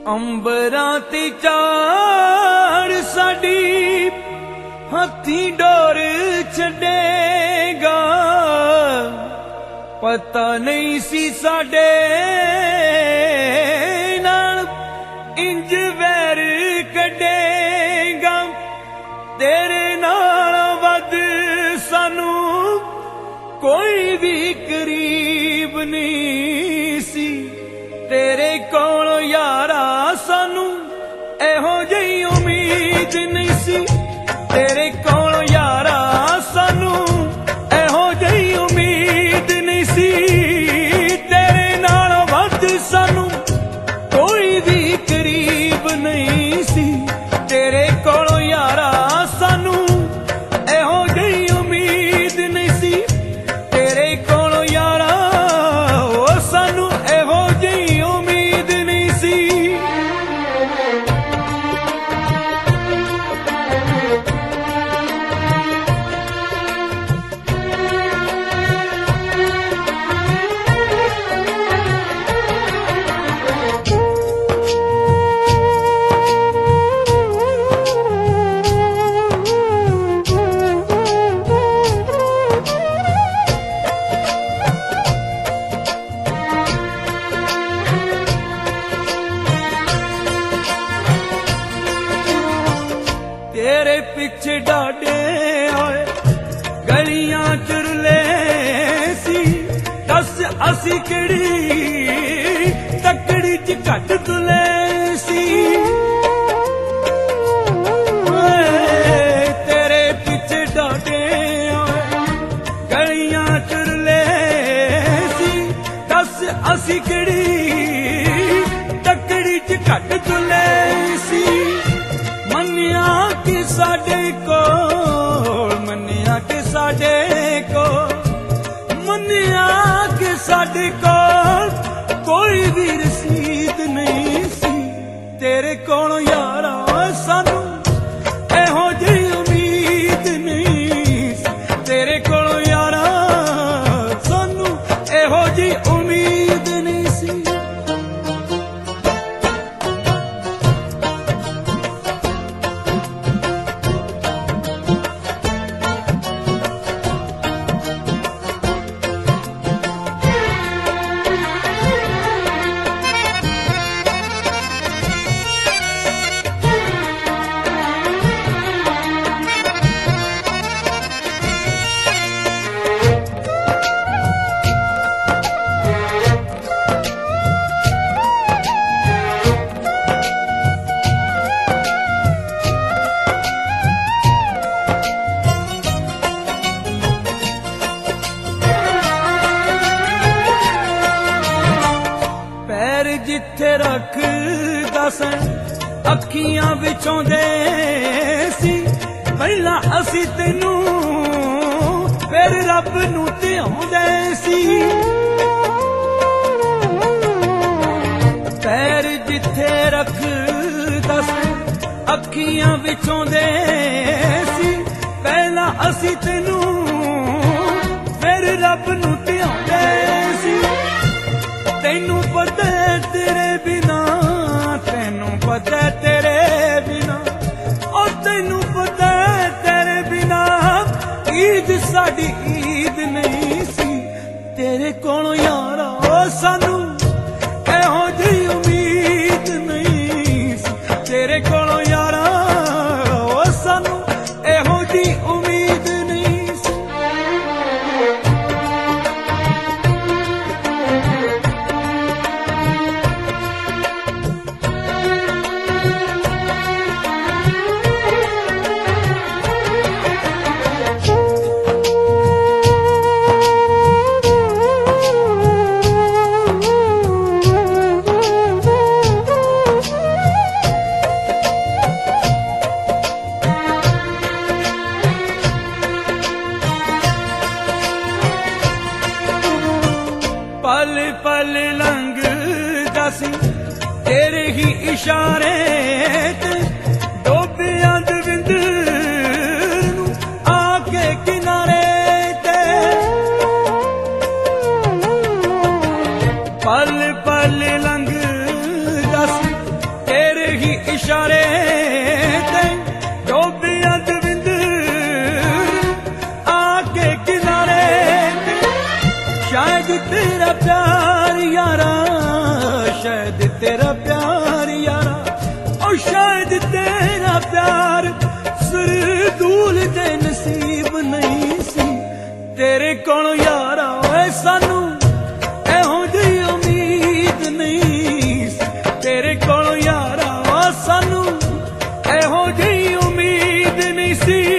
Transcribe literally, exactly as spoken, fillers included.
अंबरां ते चाड़ साडी हथी डोर छड़ेगा, पता नहीं सी साडे नाल इंज वैर कढेगा। तेरे नाल वध सानू कोई भी करीब नहीं सी, तेरे कोल यारा सानू एहो जही उम्मीद नहीं सी। तेरे कोल यारा सानू एहो जही उम्मीद नहीं सी, तेरे नाल वध सानू कोई भी करीब नहीं सी। तेरे कोल यारा सानू एहो जही उम्मीद नहीं सी, तेरे कोल यारा ओ सानू एहो जही उम्मीद नहीं सी। तेरे पिछे डाडे होए गलियां चुरले सी, दस असी किड़ी तकड़ी च घट तुले सी। तेरे पिछे डाडे होए गलियां चुरले सी, दस असी किड़ी तकड़ी च घट तुले सी। मन्निया कि साडे कोल, मन्निया कि साडे कोल, मन्निया कि साडे कोल कोई भी रसीद नहीं सी। तेरे कोल यारा सानू एहो जी उम्मीद नहीं सी, तेरे कोल यारा सानू एहो जी उम्मीद नहीं सी। जिथे रखदा सैं अखियां विचोंदे सी, पहला असी तैनू फिर रब नू ध्याउंदे सी। पैर जिथे रखदा सैं अखियां विचोंदे सी, पहला असी तैनू फिर रब नू ध्याउंदे सी। तैनू पता तेरे बिना, तैनू पता तेरे बिना, और तैनू पता तेरे बिना ईद साडी ईद नहीं सी। तेरे कोलों यारा सानू एहो जी उम्मीद नहीं सी, तेरे कोलों यारा सानू एहो जी उम्मीद नहीं सी। पल पल लंघदा सी तेरे ही इशारे ते, डोबियां दविंदर नू आके किनारे ते। पल पल लंघदा सी ਦੀ